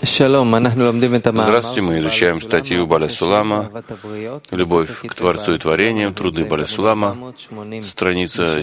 Здравствуйте, мы изучаем статью Баля Сулама «Любовь к Творцу и творениям. Труды Баля Сулама», страница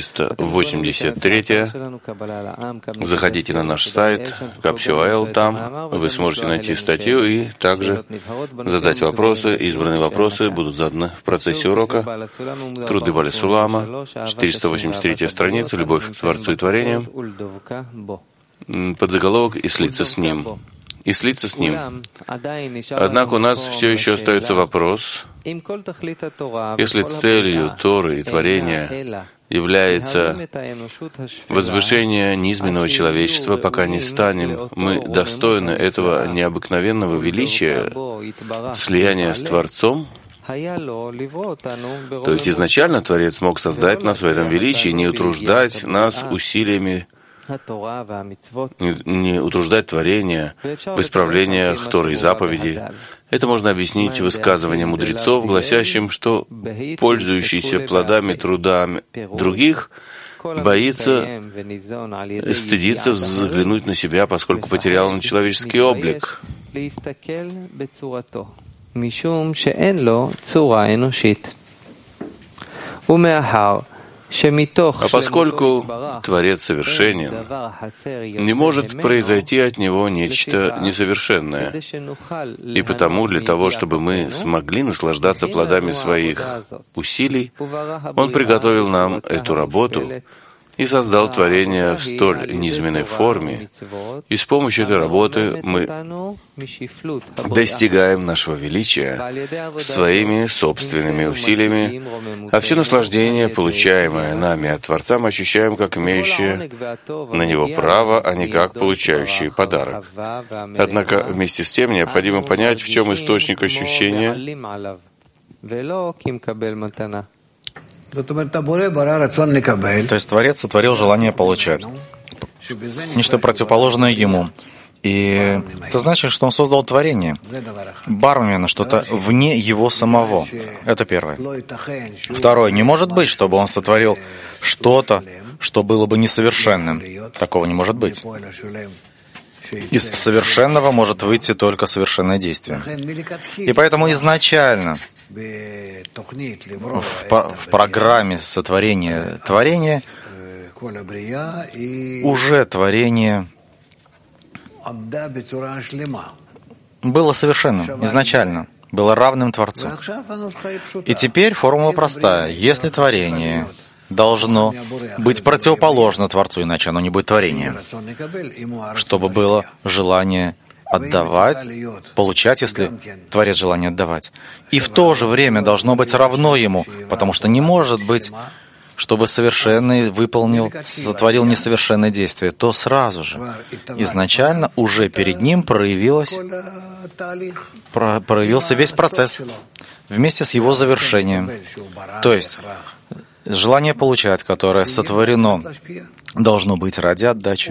483. Заходите на наш сайт Kapsio.il, там вы сможете найти статью и также задать вопросы. Избранные вопросы будут заданы в процессе урока. Труды Баля Сулама, 483 страница «Любовь к Творцу и творениям». Подзаголовок «И слиться с Ним». И слиться с Ним. Однако у нас все еще остается вопрос, если целью Торы и творения является возвышение низменного человечества, пока не станем мы достойны этого необыкновенного величия, слияния с Творцом, то есть изначально Творец мог создать нас в этом величии, не утруждать нас усилиями, не утруждать творение в исправлениях Торы и заповедей. Это можно объяснить высказыванием мудрецов, гласящим, что пользующийся плодами труда других боится, стыдится взглянуть на себя, поскольку потерял он человеческий облик. А поскольку Творец совершенен, не может произойти от Него нечто несовершенное. И потому для того, чтобы мы смогли наслаждаться плодами своих усилий, Он приготовил нам эту работу и создал творение в столь низменной форме, и с помощью этой работы мы достигаем нашего величия своими собственными усилиями, а все наслаждения, получаемые нами от Творца, мы ощущаем как имеющие на него право, а не как получающие подарок. Однако вместе с тем необходимо понять, в чем источник ощущения. То есть Творец сотворил желание получать, нечто противоположное ему. И это значит, что он создал творение, бармена, что-то вне его самого. Это первое. Второе. Не может быть, чтобы он сотворил что-то, что было бы несовершенным. Такого не может быть. Из совершенного может выйти только совершенное действие. И поэтому изначально в программе сотворения творения уже творение было совершенным изначально, было равным Творцу. И теперь формула простая. Если творение должно быть противоположно Творцу, иначе оно не будет творением, чтобы было желание отдавать, получать, если Творец желание отдавать. И в то же время должно быть равно Ему, потому что не может быть, чтобы совершенный сотворил несовершенное действие, то сразу же, изначально уже перед Ним проявился весь процесс вместе с Его завершением. То есть, желание получать, которое сотворено, должно быть ради отдачи.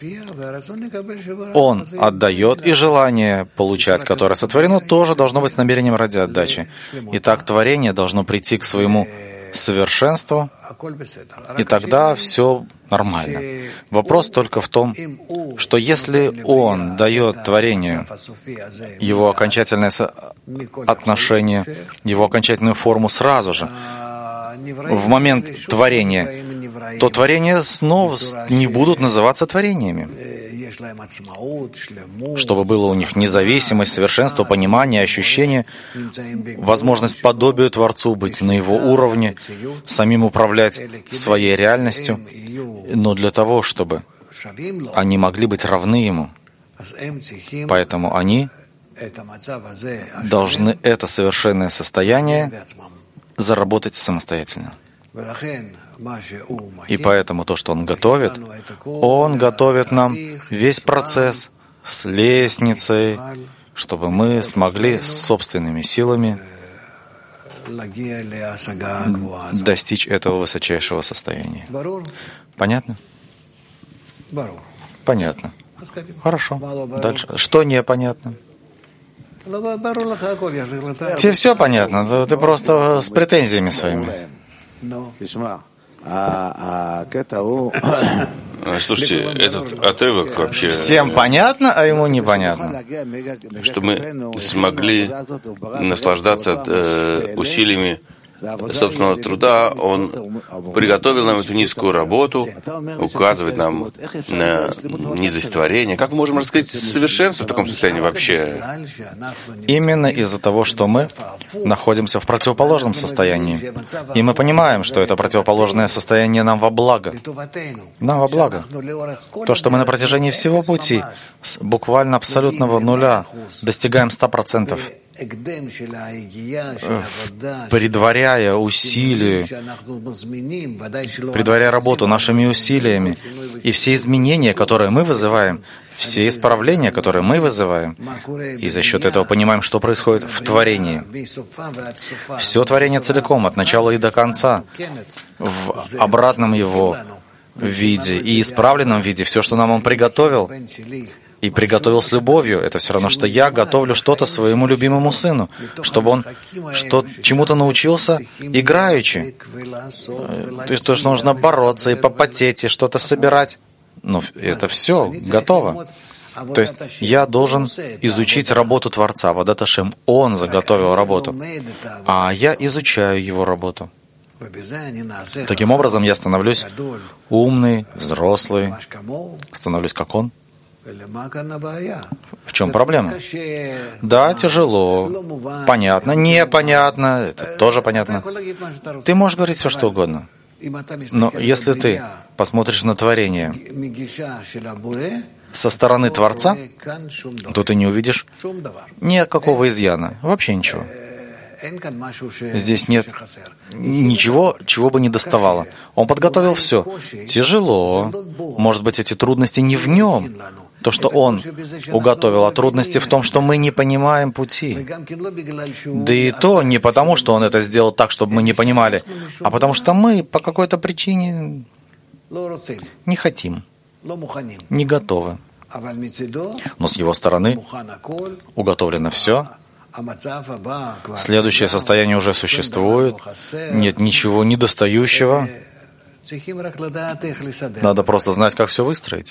Он отдает, и желание получать, которое сотворено, тоже должно быть с намерением ради отдачи. Итак, творение должно прийти к своему совершенству, и тогда все нормально. Вопрос только в том, что если он дает творению его окончательное отношение, его окончательную форму сразу же, в момент творения, то творения снова не будут называться творениями. Чтобы было у них независимость, совершенство, понимание, ощущение, возможность подобию Творцу, быть на его уровне, самим управлять своей реальностью. Но для того, чтобы они могли быть равны ему, поэтому они должны это совершенное состояние заработать самостоятельно. И поэтому то, что Он готовит нам весь процесс с лестницей, чтобы мы смогли собственными силами достичь этого высочайшего состояния. Понятно? Понятно. Хорошо. Дальше. Что непонятно? Тебе все понятно, ты просто с претензиями своими. Слушайте, этот отрывок вообще... Всем понятно, а ему непонятно. Что мы смогли наслаждаться усилиями собственного труда, он приготовил нам эту низкую работу, указывает нам на низость творения. Как мы можем раскрыть совершенство в таком состоянии вообще? Именно из-за того, что мы находимся в противоположном состоянии. И мы понимаем, что это противоположное состояние нам во благо. Нам во благо. То, что мы на протяжении всего пути, с буквально абсолютного нуля, достигаем 100%. Предваряя усилия, предваряя работу нашими усилиями, и все изменения, которые мы вызываем, все исправления, которые мы вызываем, и за счет этого понимаем, что происходит в творении. Все творение целиком, от начала и до конца, в обратном его виде и исправленном виде, все, что нам он приготовил, и приготовил с любовью, это все равно, что я готовлю что-то своему любимому сыну, чтобы он чему-то научился играючи. То есть то, что нужно бороться и попотеть, и что-то собирать. Ну, это все готово. То есть я должен изучить работу Творца, Авадат Ашем. Он заготовил работу, а я изучаю его работу. Таким образом, я становлюсь умный, взрослый, становлюсь как он. В чем проблема? Да, тяжело, понятно, непонятно, это тоже понятно. Ты можешь говорить все, что угодно. Но если ты посмотришь на творение со стороны Творца, то ты не увидишь никакого изъяна, вообще ничего. Здесь нет ничего, чего бы не доставало. Он подготовил все. Тяжело. Может быть, эти трудности не в нем. То, что он уготовил, а трудности в том, что мы не понимаем пути. Да и то не потому, что он это сделал так, чтобы мы не понимали, а потому что мы по какой-то причине не хотим, не готовы. Но с его стороны уготовлено все. Следующее состояние уже существует. Нет ничего недостающего. Надо просто знать, как все выстроить.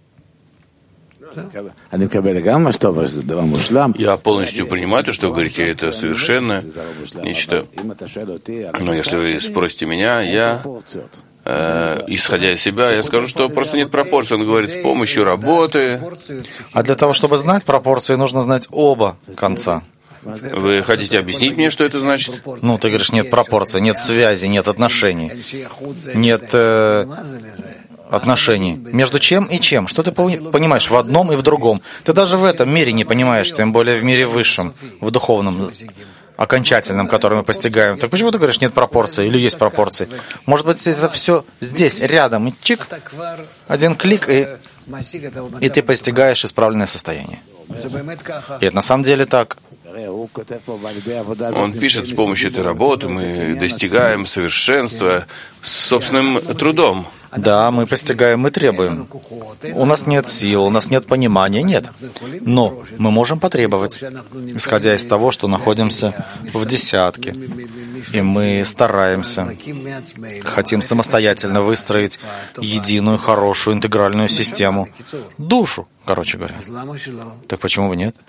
Я полностью понимаю то, что вы говорите, это совершенно нечто. Но если вы спросите меня, я, исходя из себя, я скажу, что просто нет пропорций. Он говорит, с помощью работы. А для того, чтобы знать пропорции, нужно знать оба конца. Вы хотите объяснить мне, что это значит? Ну, ты говоришь, нет пропорций, нет связи, нет отношений, нет отношений. Между чем и чем? Что ты понимаешь в одном и в другом? Ты даже в этом мире не понимаешь, тем более в мире высшем, в духовном, окончательном, который мы постигаем. Так почему ты говоришь, нет пропорций или есть пропорции? Может быть, это все здесь, рядом, и чик, один клик, и ты постигаешь исправленное состояние. И это на самом деле так. Он пишет, с помощью этой работы мы достигаем совершенства собственным трудом. Да, мы постигаем, мы требуем. У нас нет сил, у нас нет понимания, нет. Но мы можем потребовать, исходя из того, что находимся в десятке. И мы стараемся, хотим самостоятельно выстроить единую, хорошую, интегральную систему. Душу, короче говоря. Так почему бы нет?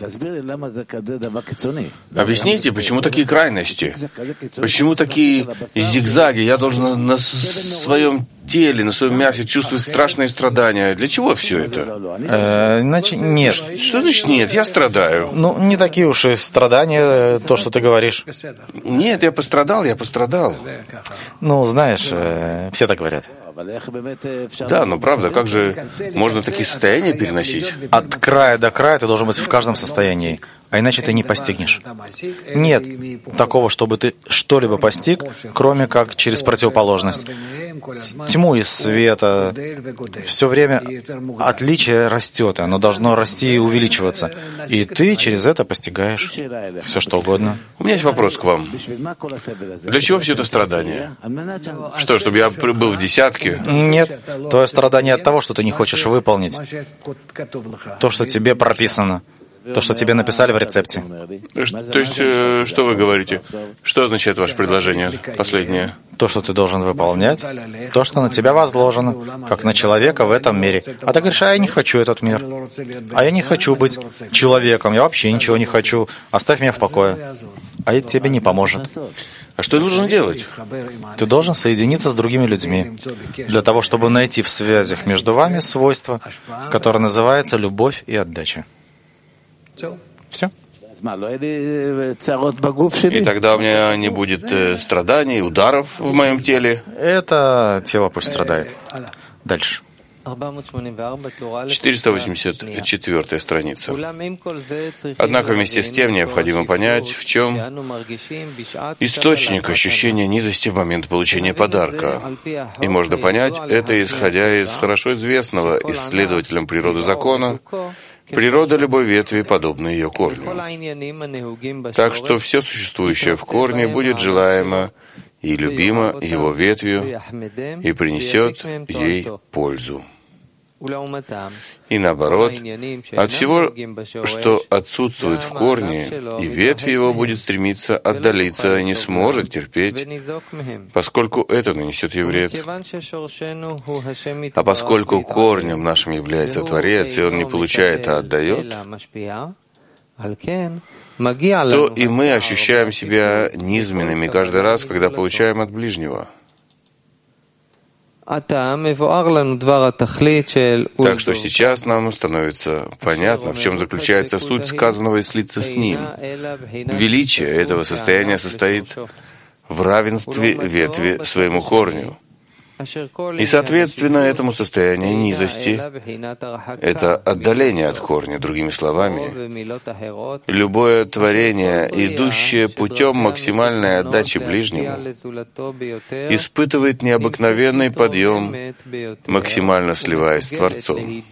Объясните, почему такие крайности? Почему такие зигзаги? Я должен на своем теле, на своем мясе чувствовать страшные страдания. Для чего все это? Иначе нет. Что значит нет? Я страдаю. Ну, не такие уж и страдания, то, что ты говоришь. Нет, я пострадал. Ну, знаешь, все так говорят. Да, но правда, как же можно такие состояния переносить? От края до края ты должен быть в каждом состоянии, а иначе ты не постигнешь. Нет такого, чтобы ты что-либо постиг, кроме как через противоположность. Тьму и света. Все время отличие растет, и оно должно расти и увеличиваться. И ты через это постигаешь все, что угодно. У меня есть вопрос к вам. Для чего все это страдание? Что, чтобы я был в десятке? Нет. Твое страдание от того, что ты не хочешь выполнить то, что тебе прописано. То, что тебе написали в рецепте. То есть, что вы говорите? Что означает ваше предложение, последнее? То, что ты должен выполнять, то, что на тебя возложено, как на человека в этом мире. А ты говоришь, а я не хочу этот мир. А я не хочу быть человеком, я вообще ничего не хочу. Оставь меня в покое. А это тебе не поможет. А что нужно делать? Ты должен соединиться с другими людьми для того, чтобы найти в связях между вами свойство, которое называется любовь и отдача. Все. И тогда у меня не будет страданий, ударов в моем теле. Это тело пусть страдает. Дальше. 484 страница. Однако вместе с тем необходимо понять, в чем источник ощущения низости в момент получения подарка. И можно понять это, исходя из хорошо известного исследователям природы закона: природа любой ветви подобна ее корню. Так что все существующее в корне будет желаемо и любимо его ветвью и принесет ей пользу. И наоборот, от всего, что отсутствует в корне, и ветвь его будет стремиться отдалиться и не сможет терпеть, поскольку это нанесет ей вред. А поскольку корнем нашим является Творец, и он не получает, а отдает, то и мы ощущаем себя низменными каждый раз, когда получаем от ближнего. Так что сейчас нам становится понятно, в чем заключается суть сказанного и слиться с ним. Величие этого состояния состоит в равенстве ветви своему корню. И, соответственно, этому состоянию низости — это отдаление от корня. Другими словами, любое творение, идущее путем максимальной отдачи ближнему, испытывает необыкновенный подъем, максимально сливаясь с Творцом.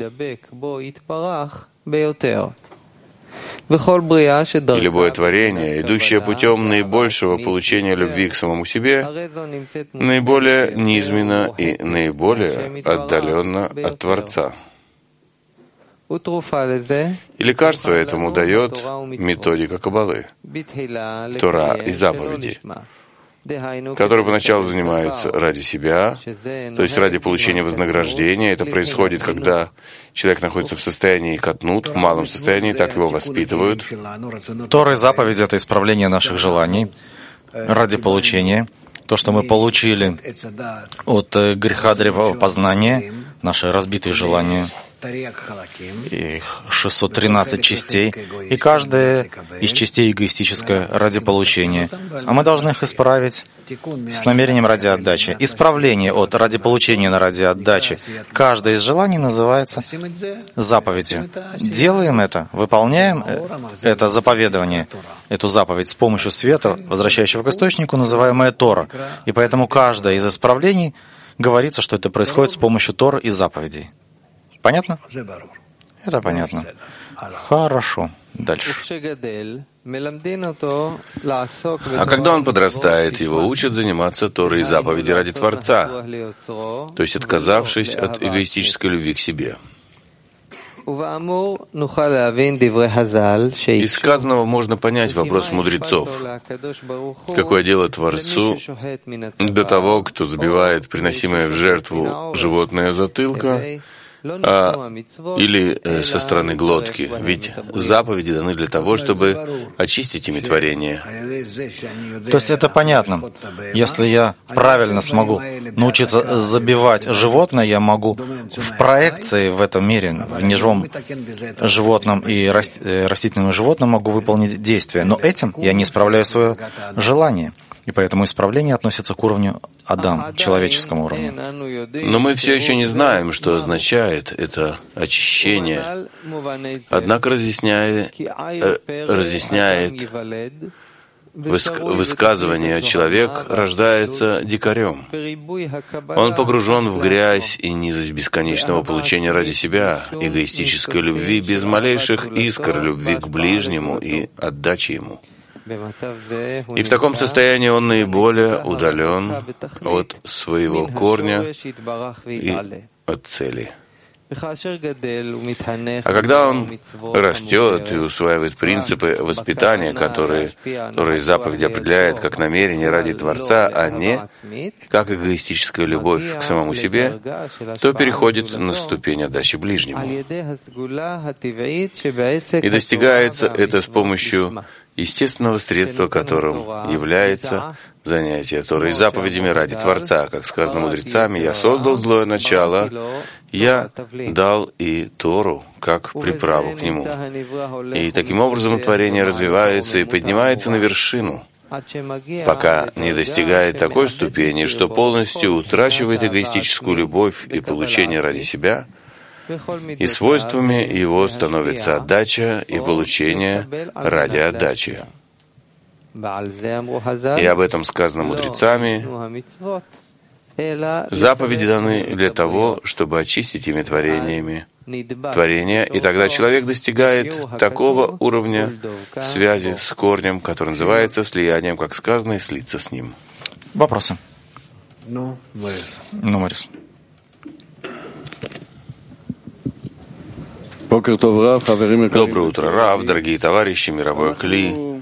И любое творение, идущее путем наибольшего получения любви к самому себе, наиболее низменно и наиболее отдаленно от Творца. И лекарство этому дает методика Каббалы, Тора и заповеди, которые поначалу занимаются ради себя, то есть ради получения вознаграждения. Это происходит, когда человек находится в состоянии катнут, в малом состоянии, так его воспитывают. Тора и заповеди — это исправление наших желаний ради получения. То, что мы получили от греха древа познания, наши разбитые желания, их 613 частей, и каждая из частей эгоистическая ради получения. А мы должны их исправить с намерением ради отдачи. Исправление от ради получения на ради отдачи. Каждое из желаний называется заповедью. Делаем это, выполняем это заповедование, эту заповедь с помощью света, возвращающего к источнику, называемое Тора. И поэтому каждое из исправлений говорится, что это происходит с помощью Торы и заповедей. Понятно? Это понятно. Хорошо. Дальше. А когда он подрастает, его учат заниматься Торой и заповеди ради Творца, то есть отказавшись от эгоистической любви к себе. Из сказанного можно понять вопрос мудрецов. Какое дело Творцу до того, кто забивает приносимое в жертву животное затылка, или со стороны глотки. Ведь заповеди даны для того, чтобы очистить ими творение. То есть это понятно. Если я правильно смогу научиться забивать животное, я могу в проекции в этом мире, в неживом животном и растительном животном могу выполнить действие. Но этим я не исправляю свое желание. И поэтому исправление относится к уровню Адам, человеческому уровню. Но мы все еще не знаем, что означает это очищение. Однако разъясняет высказывание: человек рождается дикарем. Он погружен в грязь и низость бесконечного получения ради себя, эгоистической любви, без малейших искр любви к ближнему и отдачи ему. И в таком состоянии он наиболее удален от своего корня и от цели. А когда он растет и усваивает принципы воспитания, которые заповедь определяет как намерение ради Творца, а не как эгоистическая любовь к самому себе, то переходит на ступень отдачи ближнему. И достигается это с помощью естественного средства, которым является занятие Торой заповедями ради Творца. Как сказано мудрецами, «Я создал злое начало, я дал и Тору как приправу к нему». И таким образом творение развивается и поднимается на вершину, пока не достигает такой ступени, что полностью утрачивает эгоистическую любовь и получение ради себя, и свойствами его становится отдача и получение ради отдачи. И об этом сказано мудрецами. Заповеди даны для того, чтобы очистить ими творения, и тогда человек достигает такого уровня связи с корнем, который называется слиянием, как сказано, и слиться с ним. Вопросы? Морис. Доброе утро, Рав, дорогие товарищи, мировой Кли.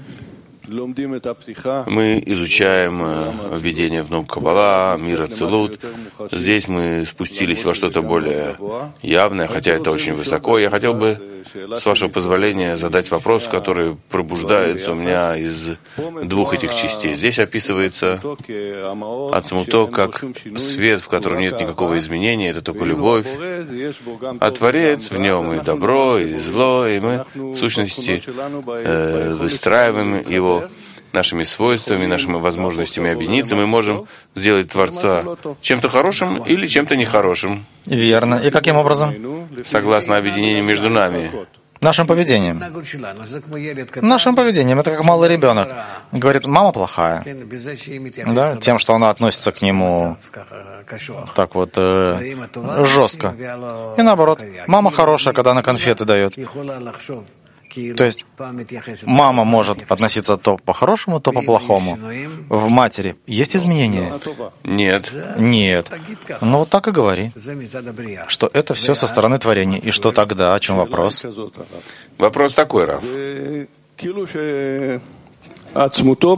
Мы изучаем введение в Нум Каббала, мир Ацилут. Здесь мы спустились во что-то более явное, хотя это очень высоко. Я хотел бы, с вашего позволения, задать вопрос, который пробуждается у меня из двух этих частей. Здесь описывается Ацмуто как свет, в котором нет никакого изменения, это только любовь. А Творец, в нем и добро, и зло, и мы, в сущности, выстраиваем его нашими свойствами, нашими возможностями объединиться. Мы можем сделать Творца чем-то хорошим или чем-то нехорошим. Верно. И каким образом? Согласно объединению между нами. Нашим поведением. Нашим поведением. Это как малый ребенок. Говорит, мама плохая. Да? Тем, что она относится к нему так вот жестко. И наоборот, мама хорошая, когда она конфеты дает. То есть мама может относиться то по-хорошему, то по-плохому. В матери есть изменения? Нет. Нет. Ну вот так и говори, что это все со стороны творения. И что тогда? О чем вопрос? Вопрос такой, Рав. Ацмуто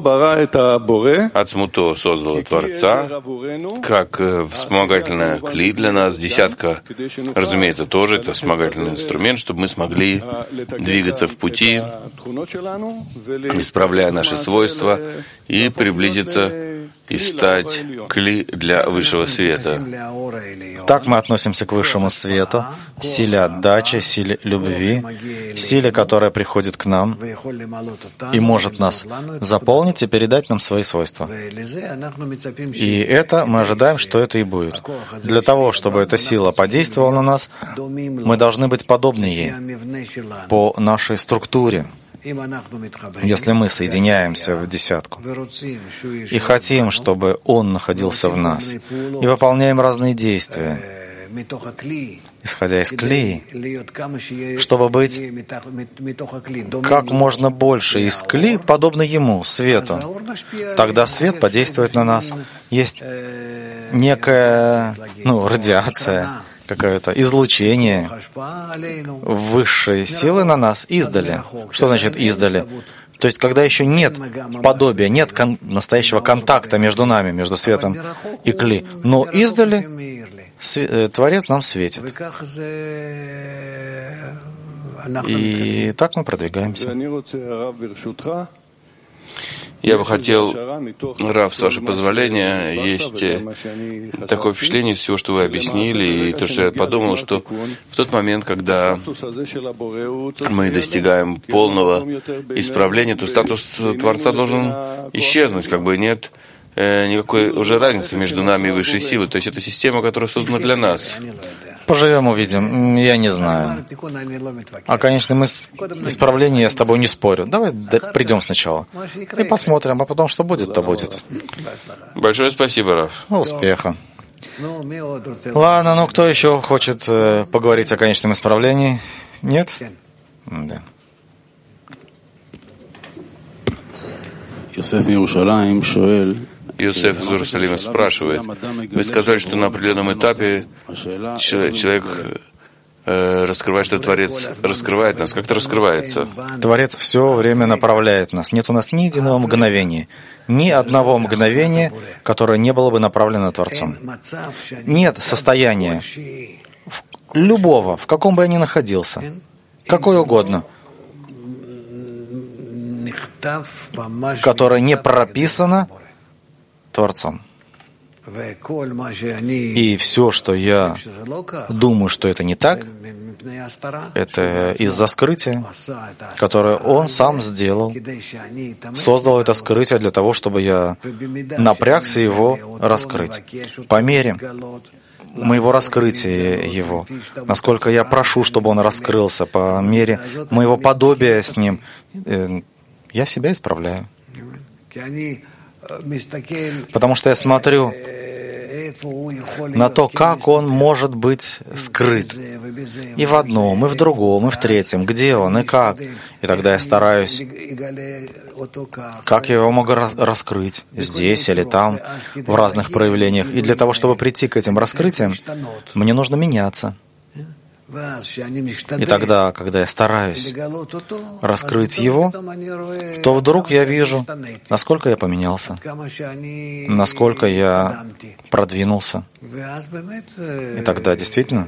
создал Творца как вспомогательная кли для нас, десятка, разумеется, тоже это вспомогательный инструмент, чтобы мы смогли двигаться в пути, исправляя наши свойства и приблизиться и стать кли для высшего света. Так мы относимся к высшему свету, силе отдачи, силе любви, силе, которая приходит к нам и может нас заполнить и передать нам свои свойства. И это мы ожидаем, что это и будет. Для того, чтобы эта сила подействовала на нас, мы должны быть подобны ей по нашей структуре. Если мы соединяемся в десятку и хотим, чтобы Он находился в нас, и выполняем разные действия, исходя из клея, чтобы быть как можно больше из клея, подобно Ему, свету, тогда свет подействует на нас. Есть некая радиация, какое-то излучение высшей силы на нас издали. Что значит издали? То есть, когда еще нет подобия, нет настоящего контакта между нами, между светом и кли, но издали Творец нам светит. И так мы продвигаемся. Я бы хотел, Рав, с вашего позволения, есть такое впечатление из всего, что вы объяснили, и то, что я подумал, что в тот момент, когда мы достигаем полного исправления, то статус Творца должен исчезнуть, как бы нет никакой уже разницы между нами и высшей силой. То есть это система, которая создана для нас. Поживем, увидим. Я не знаю. О конечном исправлении я с тобой не спорю. Давай придем сначала и посмотрим, а потом что будет, то будет. Большое спасибо, Раф. Успеха. Ладно, кто еще хочет поговорить о конечном исправлении? Нет? Да. Йосеф из Иерусалима спрашивает, вы сказали, что на определенном этапе человек раскрывать, что Творец раскрывает нас. Как это раскрывается? Творец все время направляет нас. Нет у нас ни единого мгновения, ни одного мгновения, которое не было бы направлено Творцом. Нет состояния любого, в каком бы я ни находился, какое угодно, которое не прописано Творцом. И все, что я думаю, что это не так, это из-за скрытия, которое Он сам сделал, создал это скрытие для того, чтобы я напрягся его раскрыть. По мере моего раскрытия его, насколько я прошу, чтобы он раскрылся, по мере моего подобия с ним, я себя исправляю. Потому что я смотрю на то, как он может быть скрыт. И в одном, и в другом, и в третьем. Где он и как. И тогда я стараюсь, как я его могу раскрыть. Здесь или там, в разных проявлениях. И для того, чтобы прийти к этим раскрытиям, мне нужно меняться. И тогда, когда я стараюсь раскрыть его, то вдруг я вижу, насколько я поменялся, насколько я продвинулся. И тогда действительно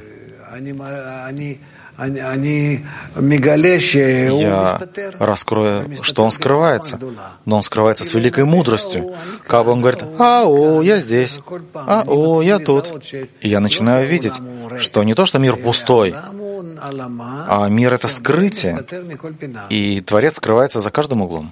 я раскрою, что он скрывается. Но он скрывается с великой мудростью. Как бы он говорит: «Ау, я здесь, ау, я тут». И я начинаю видеть, что не то, что мир пустой, а мир — это скрытие, и Творец скрывается за каждым углом.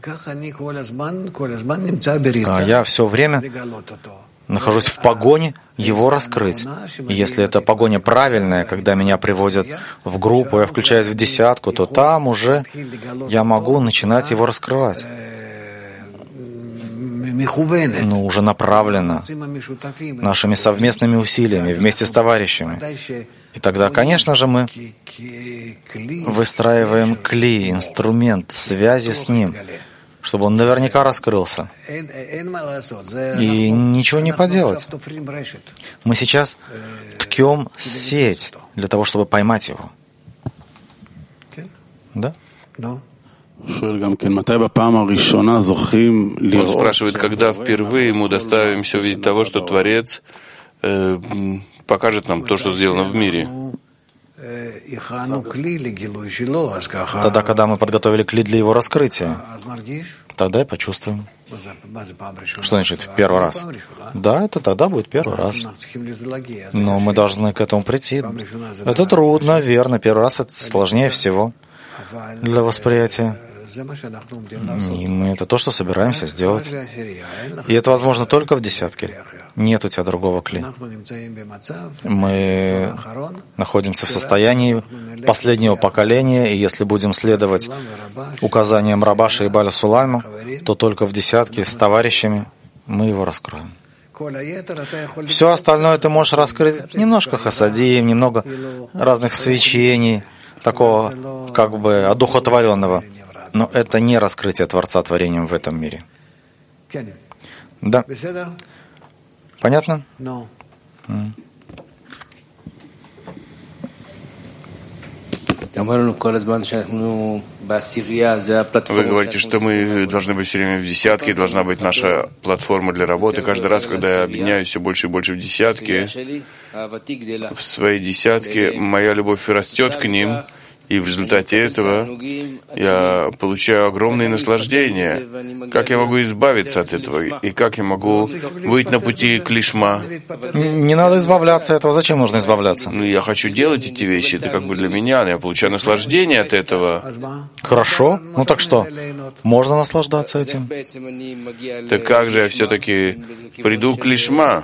А я все время нахожусь в погоне его раскрыть. И если эта погоня правильная, когда меня приводят в группу, я включаюсь в десятку, то там уже я могу начинать его раскрывать. Но уже направленно, нашими совместными усилиями, вместе с товарищами. И тогда, конечно же, мы выстраиваем кли, инструмент связи с ним, чтобы он наверняка раскрылся. И ничего не поделать. Мы сейчас ткем сеть для того, чтобы поймать его. Да? Он спрашивает, когда впервые ему доставимся увидеть того, что Творец покажет нам то, что сделано в мире. Тогда, когда мы подготовили кли для его раскрытия, тогда и почувствуем. Что значит в первый раз? Да, это тогда будет первый раз. Но мы должны к этому прийти. Это трудно, верно. Первый раз это сложнее всего для восприятия. И мы это то, что собираемся сделать. И это возможно только в десятке. Нет у тебя другого кли. Мы находимся в состоянии последнего поколения, и если будем следовать указаниям Рабаша и Баля Сулайма, то только в десятке с товарищами мы его раскроем. Все остальное ты можешь раскрыть немножко хасадим, немного разных свечений, такого как бы одухотворенного. Но это не раскрытие Творца творением в этом мире. Да. Понятно? Вы говорите, что мы должны быть все время в десятке, должна быть наша платформа для работы. Каждый раз, когда я объединяюсь все больше и больше в десятке, в своей десятке моя любовь растет к ним, и в результате этого я получаю огромное наслаждение. Как я могу избавиться от этого? И как я могу выйти на пути к лишма? Не надо избавляться от этого. Зачем нужно избавляться? Ну, я хочу делать эти вещи. Это как бы для меня. Я получаю наслаждение от этого. Хорошо. Ну так что? Можно наслаждаться этим? Так как же я все-таки приду к лишма?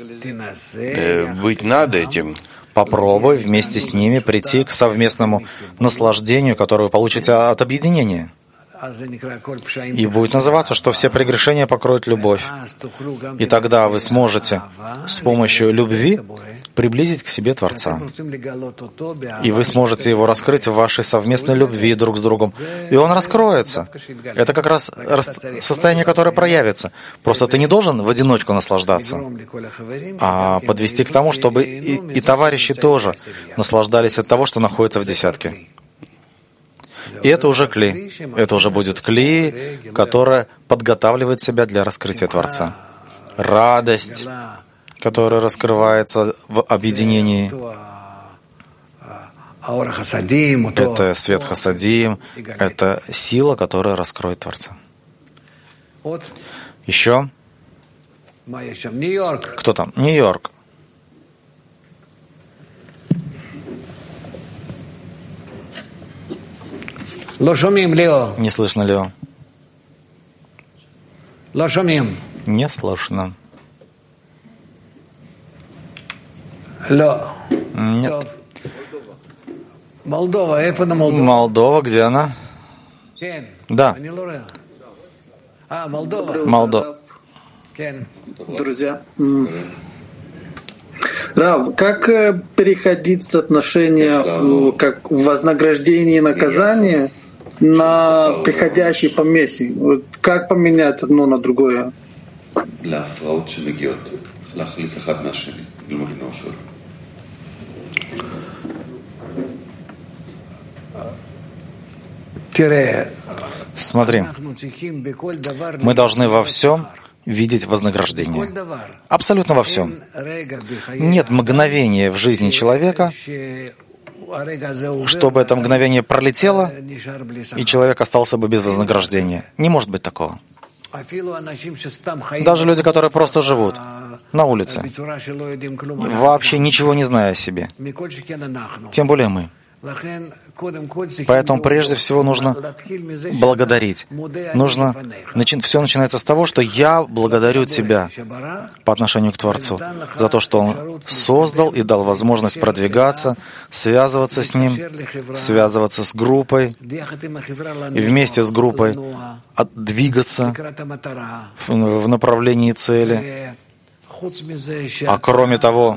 Быть над этим. Попробуй вместе с ними прийти к совместному наслаждению, которое вы получите от объединения. И будет называться, что все прегрешения покроет любовь. И тогда вы сможете с помощью любви приблизить к себе Творца. И вы сможете его раскрыть в вашей совместной любви друг с другом. И он раскроется. Это как раз состояние, которое проявится. Просто ты не должен в одиночку наслаждаться, а подвести к тому, чтобы и товарищи тоже наслаждались от того, что находится в десятке. И это уже кли. Это уже будет кли, которое подготавливает себя для раскрытия Творца. Радость, которая раскрывается в объединении. Это свет хасадим, это сила, которая раскроет Творца. Еще? Кто там? Нью-Йорк. Не слышно, Лео. Не слышно. Нет. Молдова, где она? Да. Молдова. Друзья, Рав, как переходить с отношения как вознаграждение и наказание на приходящие помехи? Как поменять одно на другое? Смотри, мы должны во всем видеть вознаграждение. Абсолютно во всем. Нет мгновения в жизни человека, чтобы это мгновение пролетело, и человек остался бы без вознаграждения. Не может быть такого. Даже люди, которые просто живут на улице, вообще ничего не зная о себе, тем более мы. Поэтому прежде всего нужно благодарить. Все начинается с того, что я благодарю Тебя по отношению к Творцу за то, что Он создал и дал возможность продвигаться, связываться с Ним, связываться с группой и вместе с группой двигаться в направлении цели. А кроме того,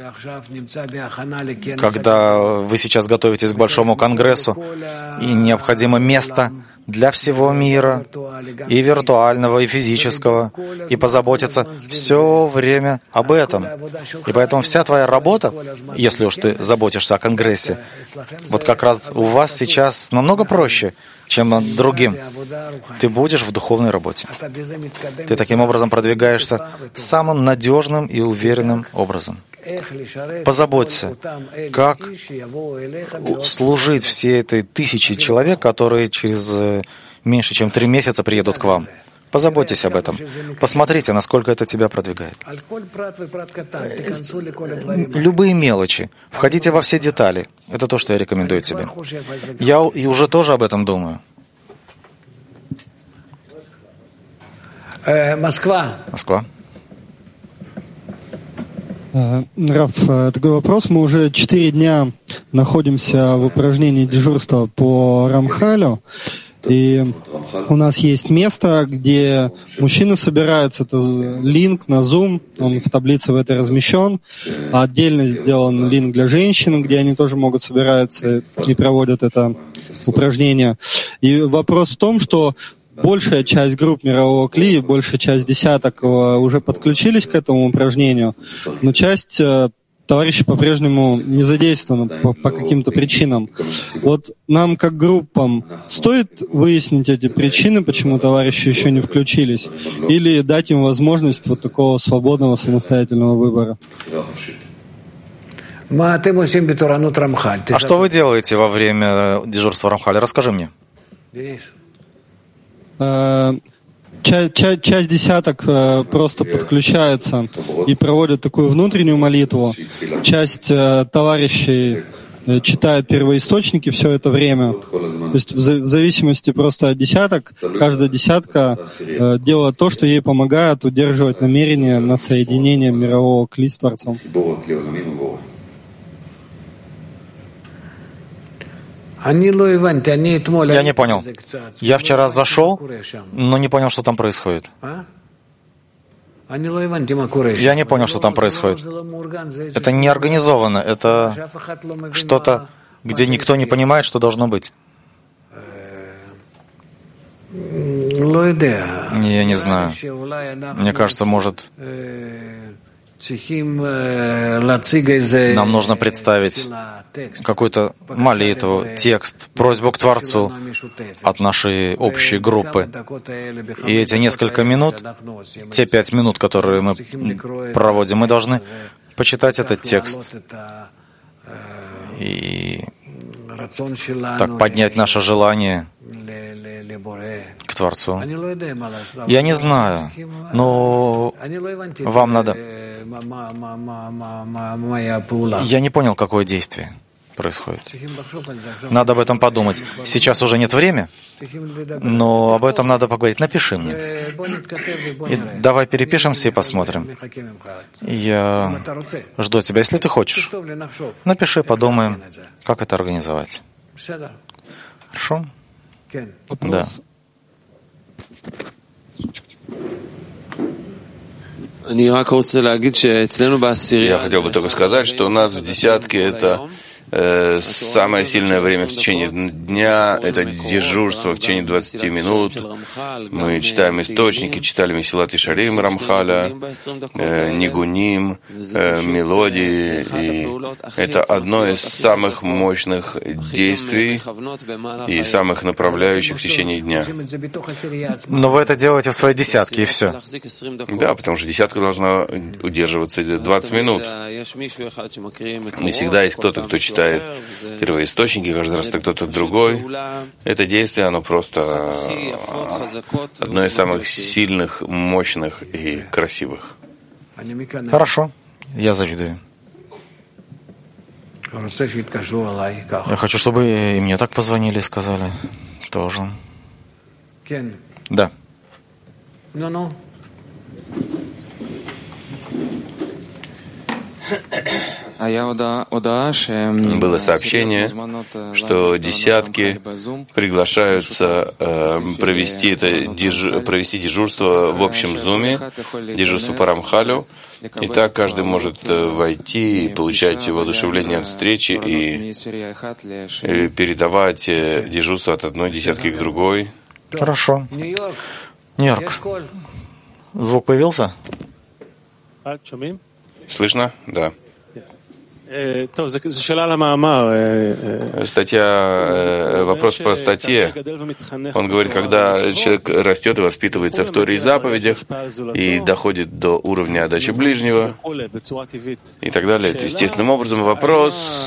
когда вы сейчас готовитесь к большому конгрессу, и необходимо место для всего мира, и виртуального, и физического, и позаботиться все время об этом. И поэтому вся твоя работа, если уж ты заботишься о конгрессе, вот как раз у вас сейчас намного проще, чем над другим. Ты будешь в духовной работе. Ты таким образом продвигаешься самым надежным и уверенным образом. Позаботься, как служить всей этой тысяче человек, которые через меньше чем 3 месяца приедут к вам. Позаботьтесь об этом. Посмотрите, насколько это тебя продвигает. Любые мелочи. Входите во все детали. Это то, что я рекомендую тебе. Я и уже тоже об этом думаю. Москва. Раф, такой вопрос. Мы уже 4 дня находимся в упражнении дежурства по Рамхалю. И у нас есть место, где мужчины собираются. Это линк на Zoom, он в таблице в этой размещен. А отдельно сделан линк для женщин, где они тоже могут собираться и проводят это упражнение. И вопрос в том, что большая часть групп мирового кли, большая часть десяток уже подключились к этому упражнению, но часть товарищей по-прежнему не задействованы по каким-то причинам. Вот нам, как группам, стоит выяснить эти причины, почему товарищи еще не включились, или дать им возможность вот такого свободного самостоятельного выбора? А что вы делаете во время дежурства Рамхаля? Расскажи мне. Часть десяток просто подключается и проводит такую внутреннюю молитву. Часть товарищей читает первоисточники все это время. То есть в зависимости просто от десяток, каждая десятка делает то, что ей помогает удерживать намерение на соединение мирового кли с Творцом. Я не понял. Я вчера зашел, но не понял, что там происходит. Я не понял, что там происходит. Это не организовано, это что-то, где никто не понимает, что должно быть. Я не знаю. Мне кажется, может, нам нужно представить какую-то молитву, текст, просьбу к Творцу от нашей общей группы. И эти несколько минут, те 5 минут, которые мы проводим, мы должны почитать этот текст и так поднять наше желание к Творцу. Я не знаю, но вам надо... Я не понял, какое действие происходит. Надо об этом подумать. Сейчас уже нет времени, но об этом надо поговорить. Напиши мне. И давай перепишемся и посмотрим. Я жду тебя, если ты хочешь. Напиши, подумаем, как это организовать. Хорошо? Да. Я хотел бы только сказать, что у нас в десятке это самое сильное время в течение дня, это дежурство в течение 20 минут. Мы читаем источники, читали Месилат Ишарим Рамхаля, Нигуним, мелодии. И это одно из самых мощных действий и самых направляющих в течение дня. Но вы это делаете в своей десятке, и все. Да, потому что десятка должна удерживаться 20 минут. И всегда есть кто-то, кто читает первоисточники, каждый раз это кто-то другой. Это действие, оно просто одно из самых сильных, мощных и красивых. Хорошо, я завидую. Я хочу, чтобы и мне так позвонили и сказали. Тоже. Да. Было сообщение, что десятки приглашаются провести дежурство в общем зуме, дежурство по Рамхалю. И так каждый может войти и получать воодушевление от встречи и передавать дежурство от одной десятки к другой. Хорошо. Нью-Йорк. Звук появился? Слышно? Да. Статья, вопрос по статье. Он говорит, когда человек растет и воспитывается в Торе и заповедях, и доходит до уровня отдачи ближнего, и так далее. То естественным образом вопрос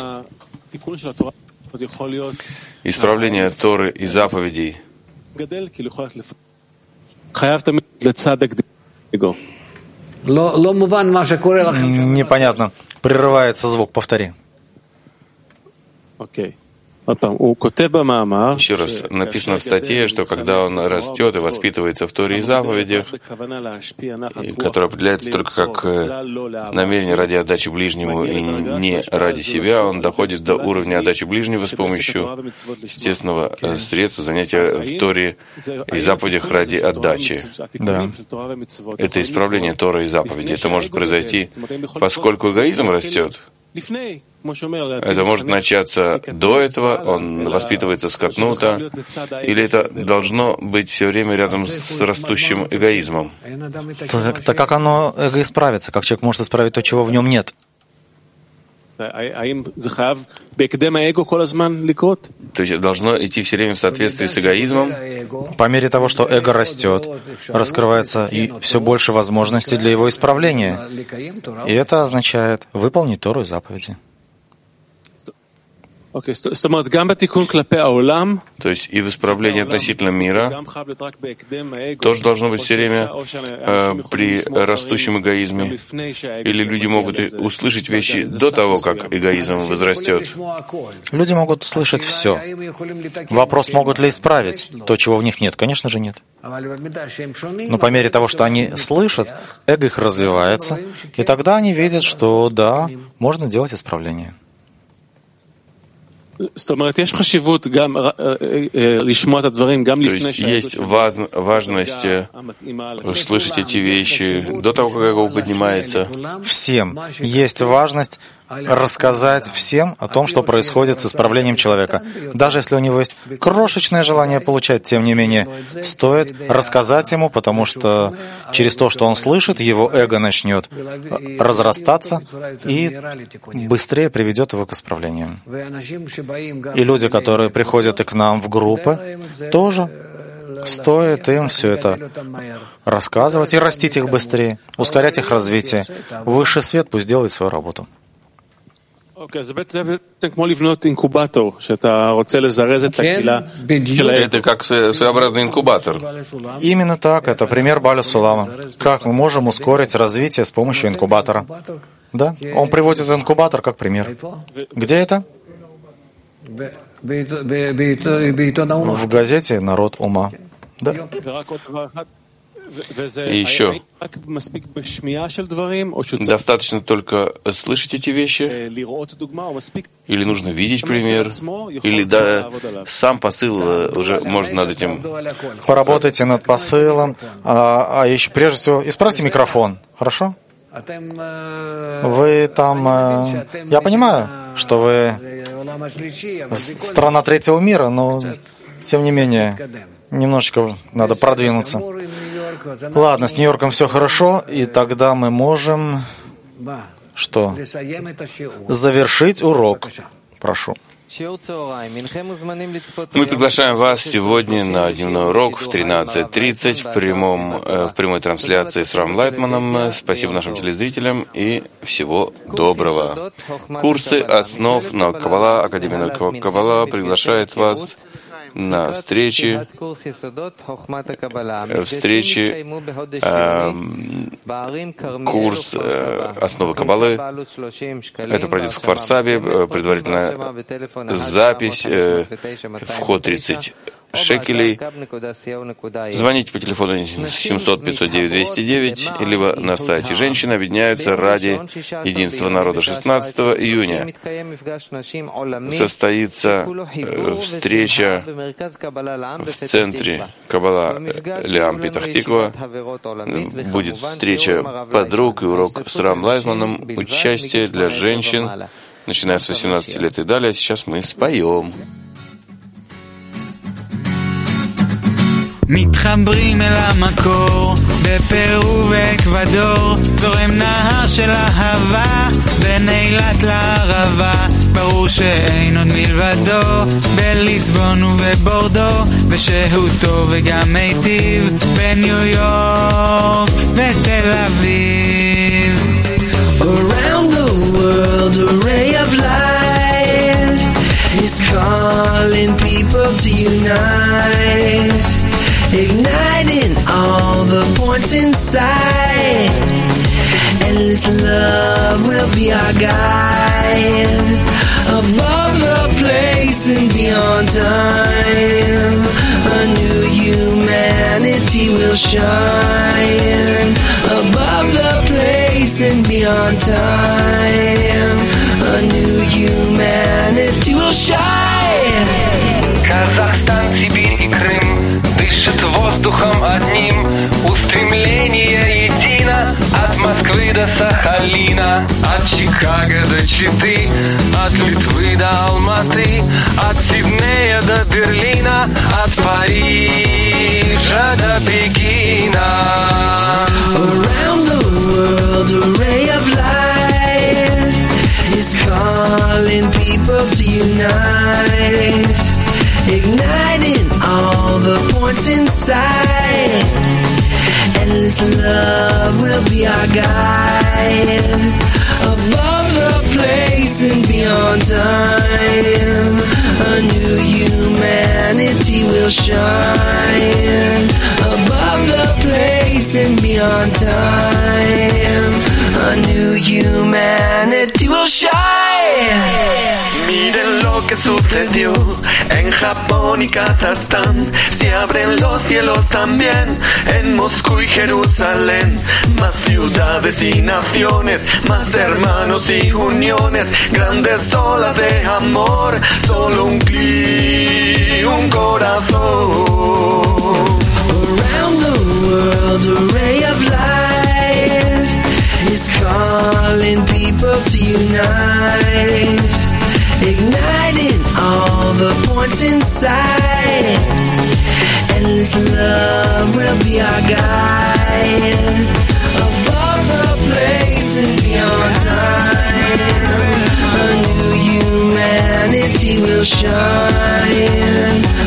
исправления Торы и заповедей. Непонятно. Прерывается звук. Повтори. Еще раз, написано в статье, что когда он растет и воспитывается в Торе и заповедях, которое определяется только как намерение ради отдачи ближнему и не ради себя, он доходит до уровня отдачи ближнего с помощью естественного средства занятия в Торе и заповедях ради отдачи. Да. Это исправление Торы и заповедей. Это может произойти, поскольку эгоизм растет. Это может начаться до этого, он воспитывается скотнуто, или это должно быть все время рядом с растущим эгоизмом? Так как оно исправится? Как человек может исправить то, чего в нем нет? То есть должно идти все время в соответствии с эгоизмом? По мере того, что эго растет, раскрывается и все больше возможностей для его исправления. И это означает выполнить Тору и заповеди. То есть и в исправлении относительно мира тоже должно быть все время при растущем эгоизме. Или люди могут услышать вещи до того, как эгоизм возрастет? Люди могут услышать все. Вопрос, могут ли исправить то, чего в них нет? Конечно же нет. Но по мере того, что они слышат, эго их развивается, и тогда они видят, что да, можно делать исправление. есть важность слышать эти вещи до того, как Эгов поднимается. Всем есть важность рассказать всем о том, что происходит с исправлением человека. Даже если у него есть крошечное желание получать, тем не менее, стоит рассказать ему, потому что через то, что он слышит, его эго начнет разрастаться и быстрее приведет его к исправлению. И люди, которые приходят и к нам в группы, тоже стоит им все это рассказывать и растить их быстрее, ускорять их развитие. Высший свет пусть делает свою работу. Это как своеобразный инкубатор. Именно так, это пример Бааля Сулама. Как мы можем ускорить развитие с помощью инкубатора? Да, он приводит инкубатор как пример. Где это? В газете «Народ ума». Да. И еще, достаточно только слышать эти вещи, или нужно видеть пример, или да, сам посыл уже можно над этим. Поработайте над посылом, а еще прежде всего исправьте микрофон, хорошо? Вы там, я понимаю, что вы страна третьего мира, но тем не менее немножечко надо продвинуться. Ладно, с Нью-Йорком все хорошо, и тогда мы можем что? Завершить урок. Прошу. Мы приглашаем вас сегодня на дневной урок в 13:30 в прямой трансляции с Равом Лайтманом. Спасибо нашим телезрителям и всего доброго. Курсы основ наук Каббала, Академия наук Каббала приглашает вас на встречи курс «Основы Каббалы». Это пройдет в Кфар-Сабе, предварительная запись, вход 30 шекелей. Звоните по телефону 700-509-209, либо на сайте «Женщины объединяются ради единства народа». 16 июня состоится встреча в центре Каббала Лиам Петах-Тиква. Будет встреча подруг и урок с Равом Лайтманом. Участие для женщин, начиная с 18 лет и далее. Сейчас мы споем. מתחברים אל המקור, בפרו ואקוודור, זורם נהר של אהבה, בין אילת לערבה, ברור שאין עוד מלבדו, בליסבון ובבורדו, ושהותו וגם מיטיב, בניו יורק ותל אביב. Around the world a ray of light is calling people to unite, igniting all the points inside. Endless love will be our guide, above the place and beyond time. A new humanity will shine, above the place and beyond time. A new humanity will shine. Казахстан, Сибирь и Крым дышат воздухом одним, устремление едино от Москвы до Сахалина, от Чикаго до Читы, от Литвы до Алматы, от Сиднея до Берлина, от Парижа до Пекина. Around the world a ray of light is calling people to unite, igniting all the points inside. Endless love will be our guide, above the place and beyond time. A new humanity will shine, above the place and beyond time. A new humanity will shine. Miren lo que sucedió en Japón y Kazajstán. Se abren los cielos también, en Moscú y Jerusalén, más ciudades y naciones, más hermanos y uniones, grandes olas de amor, solo un clic, un corazón. Around the world, a ray of light is calling people to unite, igniting all the points inside. Endless love will be our guide, above the place and beyond time. A new humanity will shine.